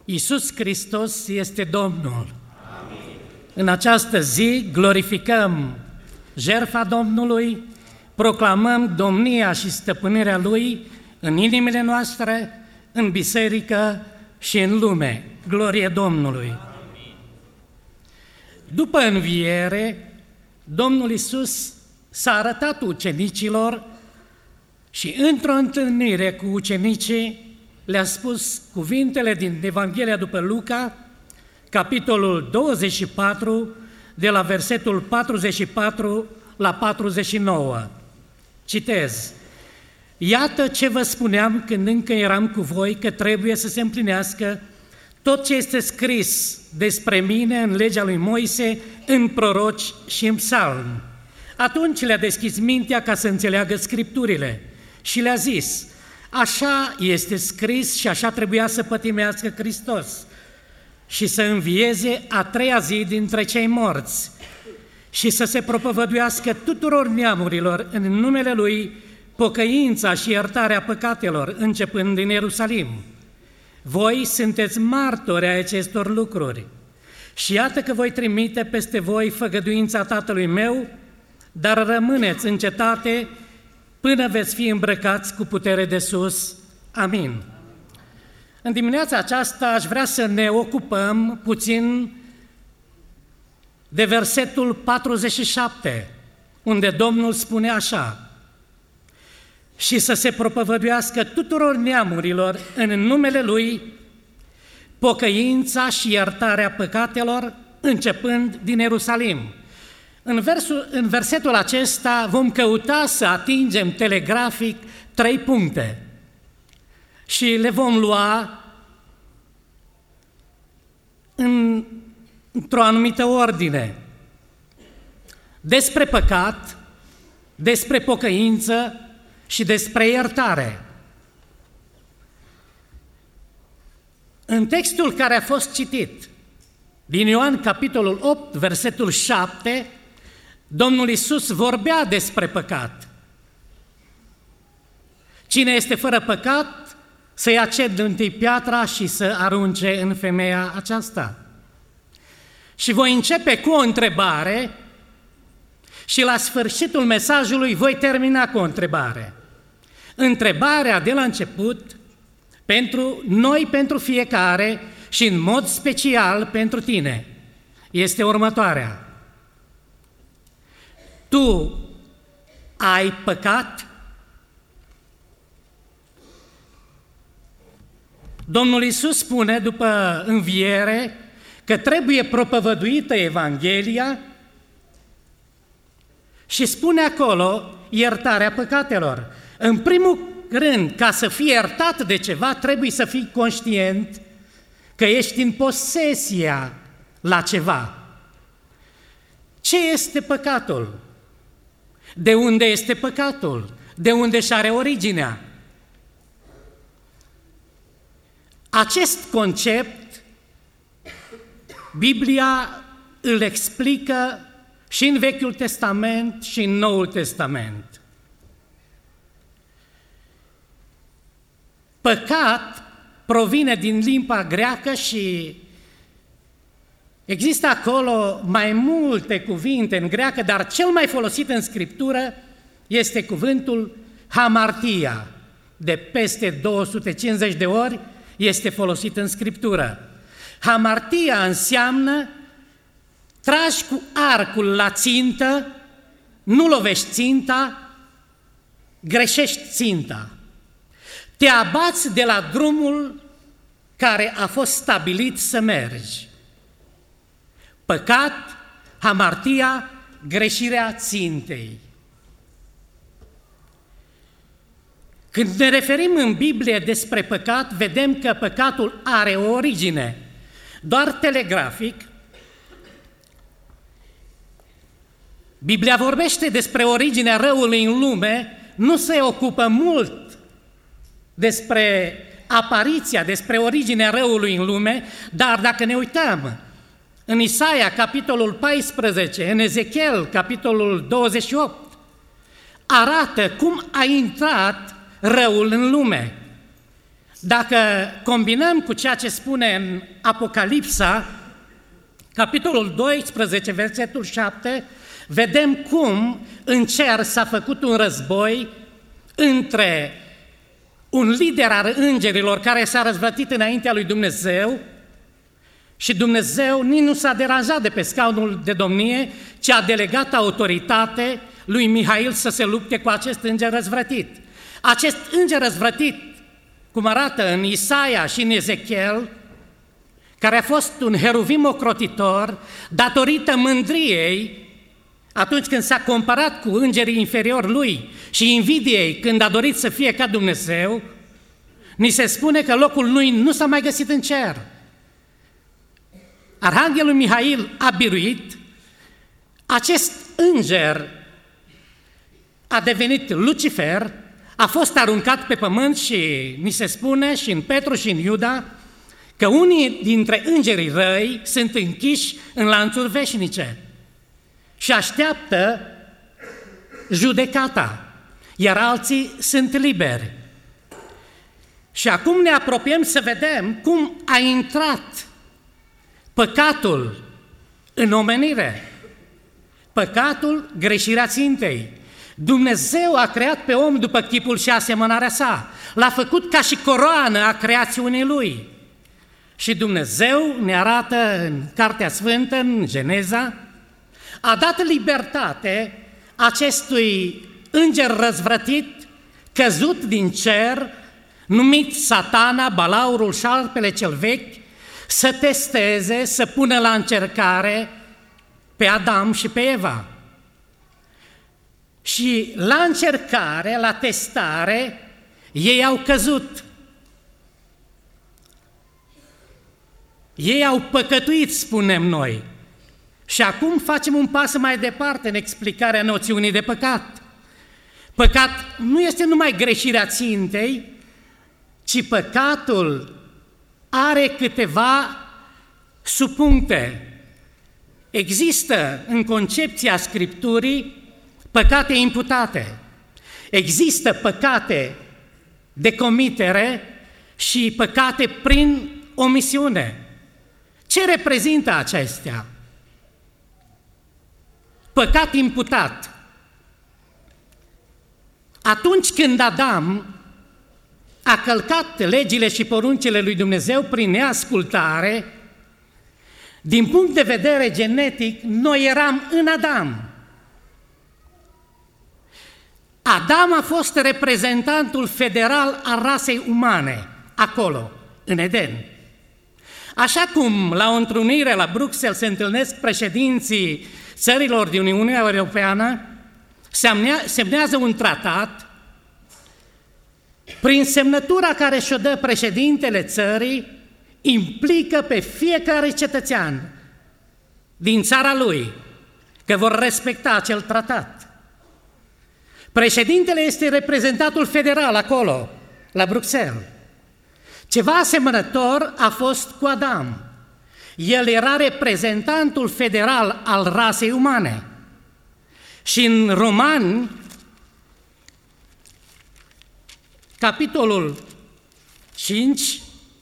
Iisus Hristos este Domnul. Amin. În această zi glorificăm jertfa Domnului, proclamăm domnia și stăpânirea Lui în inimile noastre, în biserică și în lume. Glorie Domnului! Amin. După înviere, Domnul Iisus s-a arătat ucenicilor și într-o întâlnire cu ucenicii le-a spus cuvintele din Evanghelia după Luca, capitolul 24, de la versetul 44 la 49. Citez: Iată ce vă spuneam când încă eram cu voi, că trebuie să se împlinească tot ce este scris despre mine în legea lui Moise, în proroci și în psalmi. Atunci le-a deschis mintea ca să înțeleagă Scripturile și le-a zis: așa este scris și așa trebuia să pătimească Hristos și să învieze a treia zi dintre cei morți și să se propovăduiască tuturor neamurilor în numele Lui pocăința și iertarea păcatelor, începând din Ierusalim. Voi sunteți martori ai acestor lucruri și iată că voi trimite peste voi făgăduința Tatălui meu, dar rămâneți în cetate până veți fi îmbrăcați cu putere de sus. Amin. În dimineața aceasta aș vrea să ne ocupăm puțin de versetul 47, unde Domnul spune așa: și să se propovăduiască tuturor neamurilor în numele Lui pocăința și iertarea păcatelor, începând din Ierusalim. În versetul acesta vom căuta să atingem telegrafic 3 puncte și le vom lua într-o anumită ordine: despre păcat, despre pocăință și despre iertare. În textul care a fost citit, din Ioan, capitolul 8, versetul 7, Domnul Iisus vorbea despre păcat. Cine este fără păcat, să ia întâi piatra și să arunce în femeia aceasta. Și voi începe cu o întrebare și la sfârșitul mesajului voi termina cu o întrebare. Întrebarea de la început, pentru noi, pentru fiecare și în mod special pentru tine, este următoarea: tu ai păcat? Domnul Iisus spune după înviere că trebuie propovăduită Evanghelia și spune acolo iertarea păcatelor. În primul rând, ca să fii iertat de ceva, trebuie să fii conștient că ești în posesia la ceva. Ce este păcatul? De unde este păcatul? De unde și are originea? Acest concept Biblia îl explică și în Vechiul Testament și în Noul Testament. Păcat provine din limba greacă și există acolo mai multe cuvinte în greacă, dar cel mai folosit în Scriptură este cuvântul hamartia. De peste 250 de ori este folosit în Scriptură. Hamartia înseamnă: tragi cu arcul la țintă, nu lovești ținta, greșești ținta. Te abați de la drumul care a fost stabilit să mergi. Păcat, hamartia, greșirea țintei. Când ne referim în Biblie despre păcat, vedem că păcatul are o origine. Doar telegrafic, Biblia vorbește despre originea răului în lume, nu se ocupă mult despre apariția, despre originea răului în lume, dar dacă ne uităm în Isaia, capitolul 14, în Ezechiel, capitolul 28, arată cum a intrat răul în lume. Dacă combinăm cu ceea ce spune în Apocalipsa, capitolul 12, versetul 7, vedem cum în cer s-a făcut un război între un lider al îngerilor care s-a răzvrătit înaintea lui Dumnezeu și Dumnezeu nici nu s-a deranjat de pe scaunul de domnie, ci a delegat autoritate lui Mihail să se lupte cu acest înger răzvrătit. Acest înger răzvrătit, cum arată în Isaia și în Ezechiel, care a fost un heruvim ocrotitor, datorită mândriei, atunci când s-a comparat cu îngerii inferiori lui și invidiei când a dorit să fie ca Dumnezeu, ni se spune că locul lui nu s-a mai găsit în cer. Arhanghelul Mihail a biruit, acest înger a devenit Lucifer, a fost aruncat pe pământ și ni se spune și în Petru și în Iuda că unii dintre îngerii răi sunt închiși în lanțuri veșnice și așteaptă judecata, iar alții sunt liberi. Și acum ne apropiem să vedem cum a intrat păcatul în omenire, păcatul, greșirea țintei. Dumnezeu a creat pe om după chipul și asemănarea sa, l-a făcut ca și coroană a creațiunii lui. Și Dumnezeu ne arată în Cartea Sfântă, în Geneza, a dat libertate acestui înger răzvrătit, căzut din cer, numit Satana, balaurul, șarpele cel vechi, să testeze, să pună la încercare pe Adam și pe Eva. Și la încercare, la testare, ei au căzut. Ei au păcătuit, spunem noi. Și acum facem un pas mai departe în explicarea noțiunii de păcat. Păcat nu este numai greșirea țintei, ci păcatul are câteva subpuncte. Există în concepția Scripturii păcate imputate. Există păcate de comitere și păcate prin omisiune. Ce reprezintă acestea? Păcat imputat. Atunci când Adam a călcat legile și poruncile lui Dumnezeu prin neascultare, din punct de vedere genetic, noi eram în Adam. Adam a fost reprezentantul federal al rasei umane, acolo, în Eden. Așa cum la o întrunire la Bruxelles se întâlnesc președinții țărilor din Uniunea Europeană, semnează un tratat, prin semnătura care și-o dă președintele țării, implică pe fiecare cetățean din țara lui că vor respecta acel tratat. Președintele este reprezentantul federal acolo, la Bruxelles. Ceva asemănător a fost cu Adam. El era reprezentantul federal al rasei umane. Și în Romani, capitolul 5,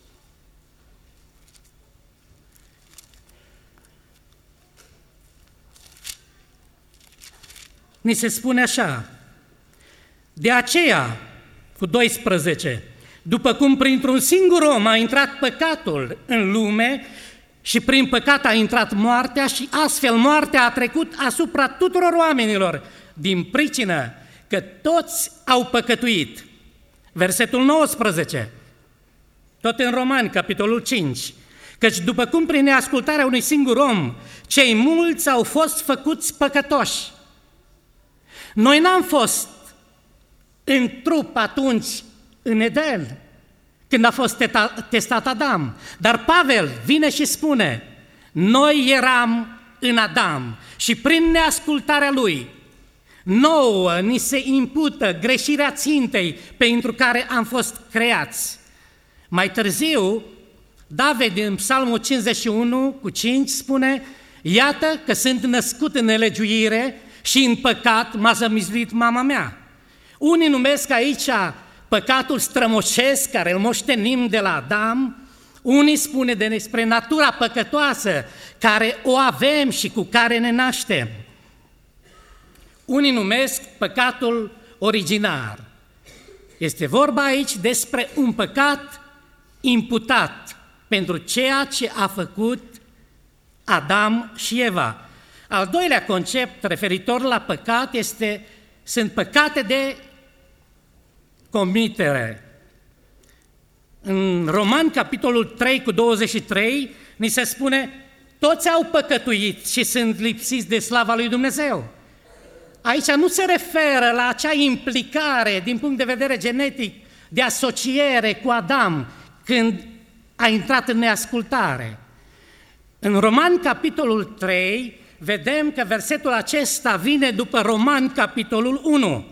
ni se spune așa: de aceea, cu 12, după cum printr-un singur om a intrat păcatul în lume și prin păcat a intrat moartea și astfel moartea a trecut asupra tuturor oamenilor din pricină că toți au păcătuit. Versetul 19, tot în Romani, capitolul 5, căci după cum prin neascultarea unui singur om, cei mulți au fost făcuți păcătoși. Noi n-am fost în trup atunci în Eden, când a fost testat Adam, dar Pavel vine și spune: noi eram în Adam și prin neascultarea lui nouă ni se impută greșirea țintei pentru care am fost creați. Mai târziu, David în Psalmul 51 cu 5 spune: iată că sunt născut în nelegiuire și în păcat m-a zămislit mama mea. Unii numesc aici păcatul strămoșesc care îl moștenim de la Adam, unii spune despre natura păcătoasă care o avem și cu care ne naștem. Unii numesc păcatul originar. Este vorba aici despre un păcat imputat pentru ceea ce a făcut Adam și Eva. Al doilea concept referitor la păcat sunt păcate de comitere. În Roman, capitolul 3 cu 23, ni se spune: toți au păcătuit și sunt lipsiți de slava lui Dumnezeu. Aici nu se referă la acea implicare din punct de vedere genetic de asociere cu Adam când a intrat în neascultare. În Roman, capitolul 3, vedem că versetul acesta vine după Roman, capitolul 1.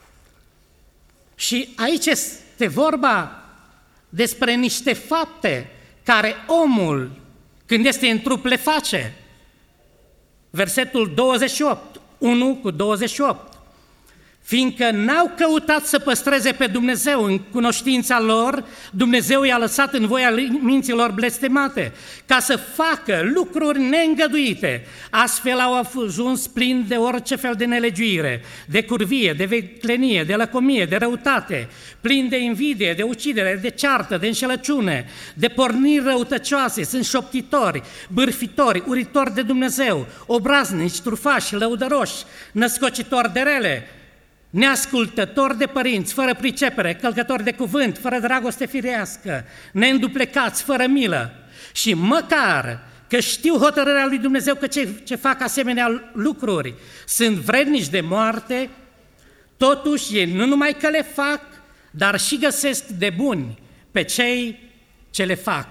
Și aici este vorba despre niște fapte care omul, când este în trup, le face. Versetul 28, 1 cu 28. Fiindcă n-au căutat să păstreze pe Dumnezeu în cunoștința lor, Dumnezeu i-a lăsat în voia minților blestemate, ca să facă lucruri neîngăduite. Astfel au ajuns plini de orice fel de nelegiuire, de curvie, de viclenie, de lăcomie, de răutate, plini de invidie, de ucidere, de ceartă, de înșelăciune, de porniri răutăcioase, sunt șoptitori, bârfitori, uritori de Dumnezeu, obraznici, trufași, lăudăroși, născocitori de rele, neascultători de părinți, fără pricepere, călcători de cuvânt, fără dragoste firească, neînduplecați, fără milă. Și măcar că știu hotărârea lui Dumnezeu că ce fac asemenea lucruri sunt vrednici de moarte, totuși ei nu numai că le fac, dar și găsesc de buni pe cei ce le fac.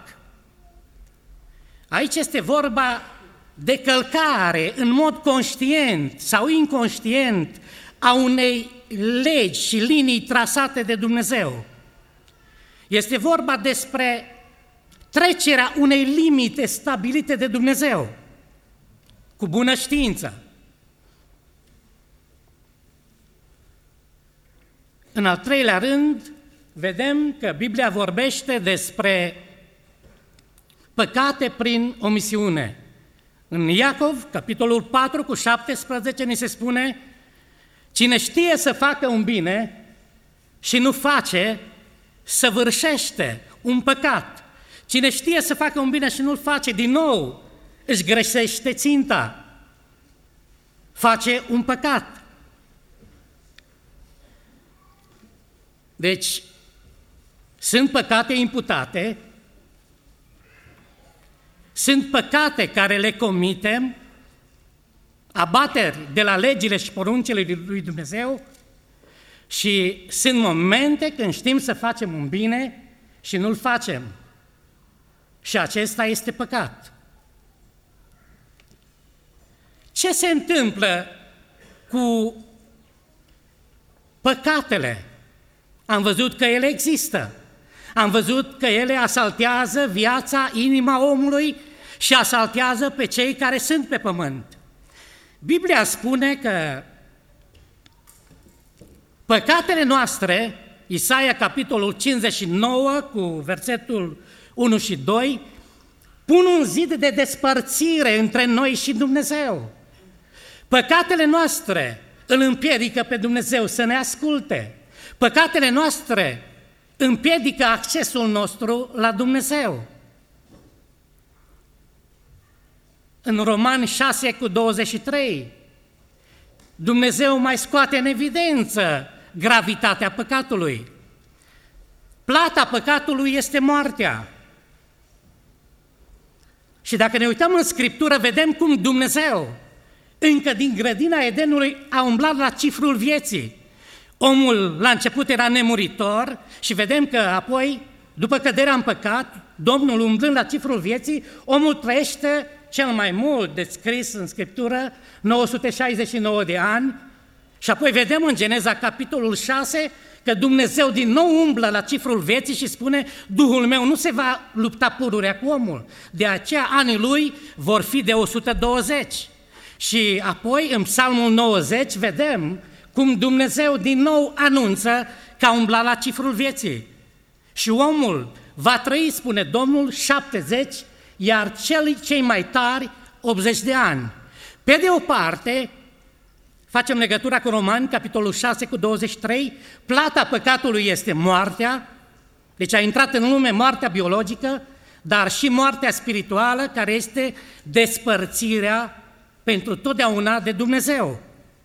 Aici este vorba de călcare în mod conștient sau inconștient a unei legi și linii trasate de Dumnezeu. Este vorba despre trecerea unei limite stabilite de Dumnezeu, cu bună știință. În al treilea rând, vedem că Biblia vorbește despre păcate prin omisiune. În Iacov, capitolul 4 cu 17, ni se spune: cine știe să facă un bine și nu face, săvârșește un păcat. Cine știe să facă un bine și nu-l face, din nou își greșește ținta, face un păcat. Deci, sunt păcate imputate, sunt păcate care le comitem, abateri de la legile și poruncile lui Dumnezeu, și sunt momente când știm să facem un bine și nu-l facem. Și acesta este păcat. Ce se întâmplă cu păcatele? Am văzut că ele există. Am văzut că ele asaltează viața, inima omului și asaltează pe cei care sunt pe pământ. Biblia spune că păcatele noastre, Isaia capitolul 59 cu versetul 1 și 2, pun un zid de despărțire între noi și Dumnezeu. Păcatele noastre îl împiedică pe Dumnezeu să ne asculte. Păcatele noastre împiedică accesul nostru la Dumnezeu. În Romani 6 cu 23, Dumnezeu mai scoate în evidență gravitatea păcatului. Plata păcatului este moartea. Și dacă ne uităm în Scriptură, vedem cum Dumnezeu, încă din grădina Edenului, a umblat la cifrul vieții. Omul la început era nemuritor și vedem că apoi, după căderea în păcat, Domnul umblând la cifrul vieții, omul trăiește cel mai mult descris în Scriptură, 969 de ani, și apoi vedem în Geneza capitolul 6 că Dumnezeu din nou umblă la cifrul vieții și spune: Duhul meu nu se va lupta pururea cu omul, de aceea anii lui vor fi de 120. Și apoi în Psalmul 90 vedem cum Dumnezeu din nou anunță că a umblat la cifrul vieții. Și omul va trăi, spune Domnul, 70, iar cei mai tari 80 de ani. Pe de o parte, facem legătura cu Romani, capitolul 6 cu 23, plata păcatului este moartea, deci a intrat în lume moartea biologică, dar și moartea spirituală, care este despărțirea pentru totdeauna de Dumnezeu.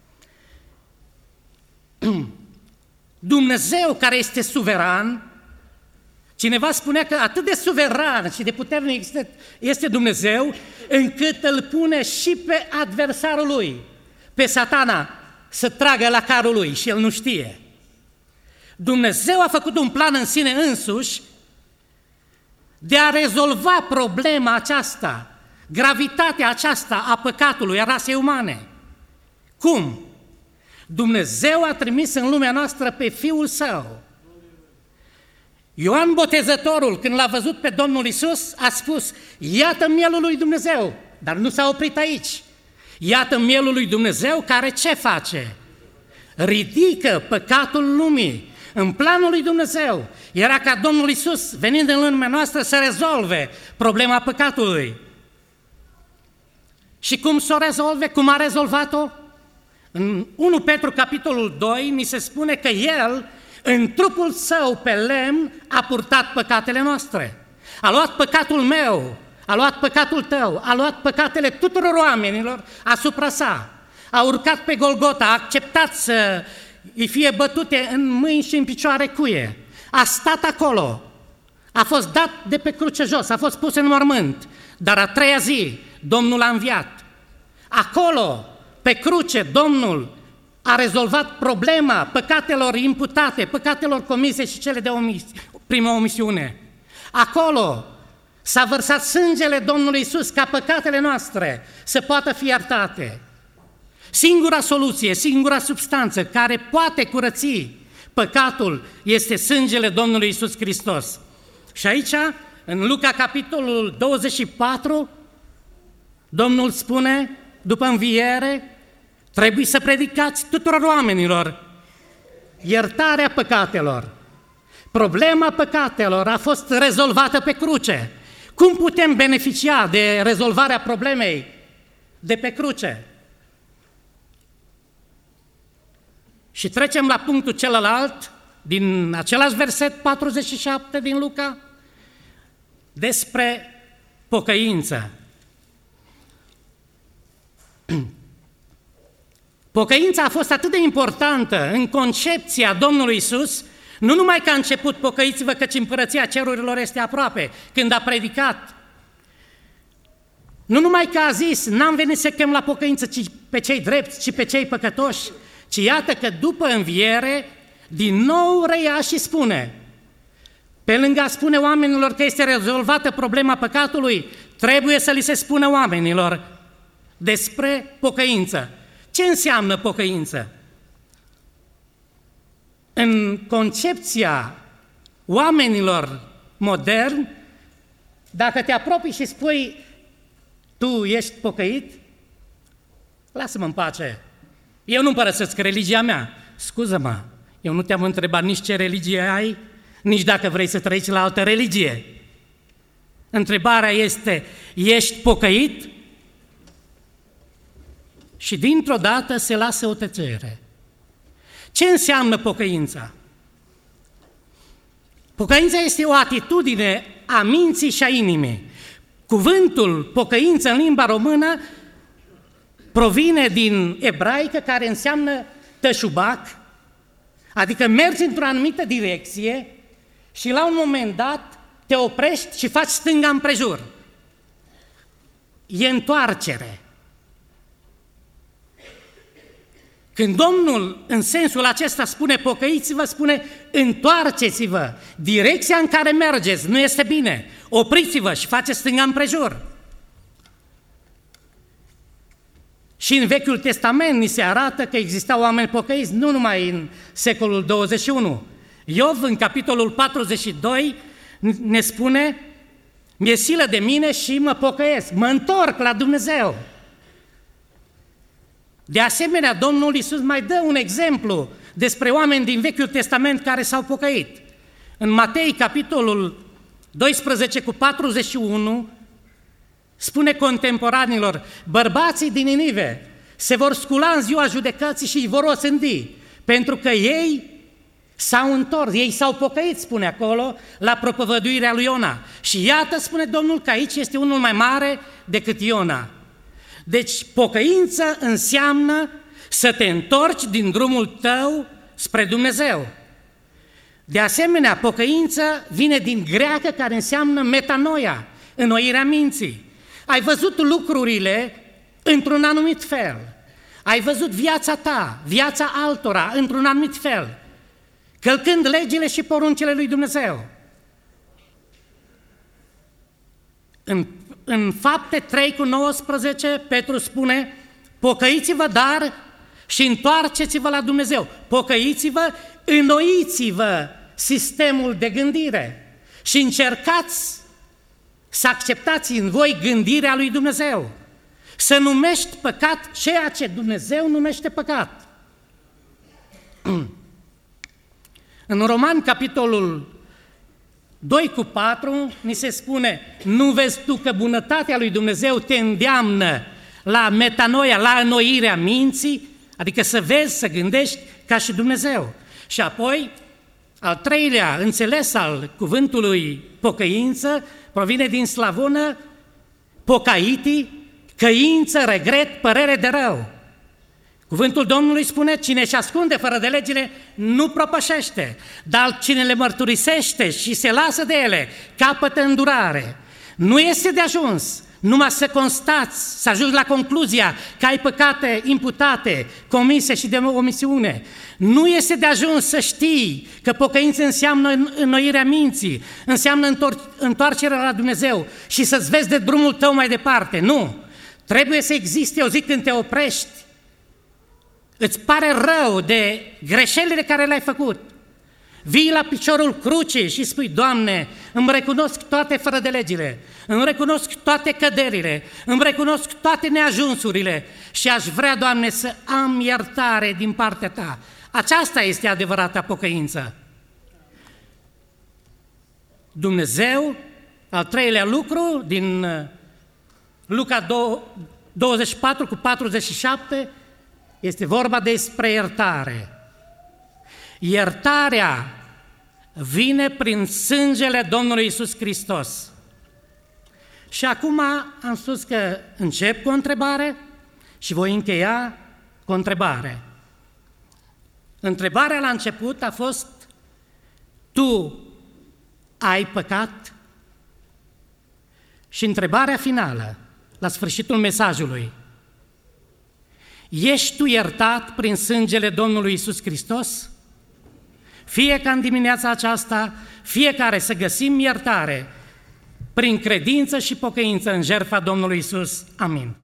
Dumnezeu care este suveran, cineva spunea că atât de suveran și de puternic este Dumnezeu, încât îl pune și pe adversarul lui, pe Satana, să tragă la carul lui și el nu știe. Dumnezeu a făcut un plan în sine însuși de a rezolva problema aceasta, gravitatea aceasta a păcatului, a rasei umane. Cum? Dumnezeu a trimis în lumea noastră pe Fiul Său. Ioan Botezătorul, când l-a văzut pe Domnul Iisus, a spus: iată mielul lui Dumnezeu, dar nu s-a oprit aici. Iată mielul lui Dumnezeu care ce face? Ridică păcatul lumii. În planul lui Dumnezeu era ca Domnul Iisus, venind în lumea noastră, să rezolve problema păcatului. Și cum să o rezolve? Cum a rezolvat-o? În 1 Petru, capitolul 2, ni se spune că El, în trupul Său pe lemn, a purtat păcatele noastre. A luat păcatul meu, a luat păcatul tău, a luat păcatele tuturor oamenilor asupra Sa. A urcat pe Golgota, a acceptat să îi fie bătute în mâini și în picioare cuie. A stat acolo, a fost dat de pe cruce jos, a fost pus în mormânt, dar a treia zi Domnul a înviat. Acolo, pe cruce, Domnul a rezolvat problema păcatelor imputate, păcatelor comise și cele de primă omisiune. Acolo s-a vărsat sângele Domnului Iisus ca păcatele noastre să poată fi iertate. Singura soluție, singura substanță care poate curăți păcatul este sângele Domnului Iisus Hristos. Și aici, în Luca, capitolul 24, Domnul spune, după înviere, trebuie să predicați tuturor oamenilor iertarea păcatelor. Problema păcatelor a fost rezolvată pe cruce. Cum putem beneficia de rezolvarea problemei de pe cruce? Și trecem la punctul celălalt, din același verset 47 din Luca, despre pocăință. Pocăința a fost atât de importantă în concepția Domnului Iisus, nu numai că a început pocăiți-vă căci împărăția cerurilor este aproape, când a predicat. Nu numai că a zis, n-am venit să chem la pocăință ci pe cei drepți, ci pe cei păcătoși, ci iată că după înviere, din nou reia și spune, pe lângă a spune oamenilor că este rezolvată problema păcatului, trebuie să li se spună oamenilor despre pocăință. Ce înseamnă pocăință? În concepția oamenilor moderni, dacă te apropii și spui, tu ești pocăit, lasă-mă în pace, eu nu părăsesc religia mea. Scuză-mă, eu nu te-am întrebat nici ce religie ai, nici dacă vrei să treci la altă religie. Întrebarea este, ești pocăit? Și dintr-o dată se lasă o tăcere. Ce înseamnă pocăința? Pocăința este o atitudine a minții și a inimii. Cuvântul pocăință în limba română provine din ebraică, care înseamnă tășubac, adică mergi într-o anumită direcție și la un moment dat te oprești și faci stânga împrejur. E întoarcere. Când Domnul în sensul acesta spune pocăiți-vă, spune întoarceți-vă, direcția în care mergeți nu este bine, opriți-vă și faceți stânga împrejur. Și în Vechiul Testament ni se arată că existau oameni pocăiți, nu numai în secolul 21. Iov, în capitolul 42, ne spune, mi-e silă de mine și mă pocăiesc, mă întorc la Dumnezeu. De asemenea, Domnul Iisus mai dă un exemplu despre oameni din Vechiul Testament care s-au pocăit. În Matei, capitolul 12 cu 41, spune contemporanilor: bărbații din Ninive se vor scula în ziua judecății și îi vor osândi, pentru că ei s-au întors, ei s-au pocăit, spune acolo, la propovăduirea lui Iona. Și iată, spune Domnul, că aici este unul mai mare decât Iona. Deci pocăință înseamnă să te întorci din drumul tău spre Dumnezeu. De asemenea, pocăință vine din greacă, care înseamnă metanoia, înnoirea minții. Ai văzut lucrurile într-un anumit fel. Ai văzut viața ta, viața altora într-un anumit fel, călcând legile și poruncile lui Dumnezeu. În Fapte 3 cu 19, Petru spune: pocăiți-vă, dar și întoarceți-vă la Dumnezeu. Pocăiți-vă, înnoiți-vă sistemul de gândire și încercați să acceptați în voi gândirea lui Dumnezeu. Să numești păcat ceea ce Dumnezeu numește păcat. În Roman, capitolul 2 cu 4, ni se spune: nu vezi tu că bunătatea lui Dumnezeu te îndeamnă la metanoia, la înnoirea minții, adică să vezi, să gândești ca și Dumnezeu. Și apoi, al treilea înțeles al cuvântului pocăință provine din slavonă pocaiti, căință, regret, părere de rău. Cuvântul Domnului spune: cine își ascunde fără de legile nu propășește, dar cine le mărturisește și se lasă de ele capătă îndurare. Nu este de ajuns numai să constați, să ajungi la concluzia că ai păcate imputate, comise și de omisiune. Nu este de ajuns să știi că pocăință înseamnă înnoirea minții, înseamnă întoarcerea la Dumnezeu și să-ți vezi de drumul tău mai departe. Nu! Trebuie să existe o zi când te oprești, îți pare rău de greșelile care le-ai făcut, vii la piciorul crucii și spui: Doamne, îmi recunosc toate fără de legile, îmi recunosc toate căderile, îmi recunosc toate neajunsurile și aș vrea, Doamne, să am iertare din partea Ta. Aceasta este adevărata pocăință. Dumnezeu, al treilea lucru, din Luca 24 cu 47, este vorba despre iertare. Iertarea vine prin sângele Domnului Iisus Hristos. Și acum am spus că încep cu o întrebare și voi încheia cu o întrebare. Întrebarea la început a fost: tu ai păcat? Și întrebarea finală, la sfârșitul mesajului: ești tu iertat prin sângele Domnului Iisus Hristos? Fie ca în dimineața aceasta, fiecare să găsim iertare prin credință și pocăință în jertfa Domnului Iisus. Amin.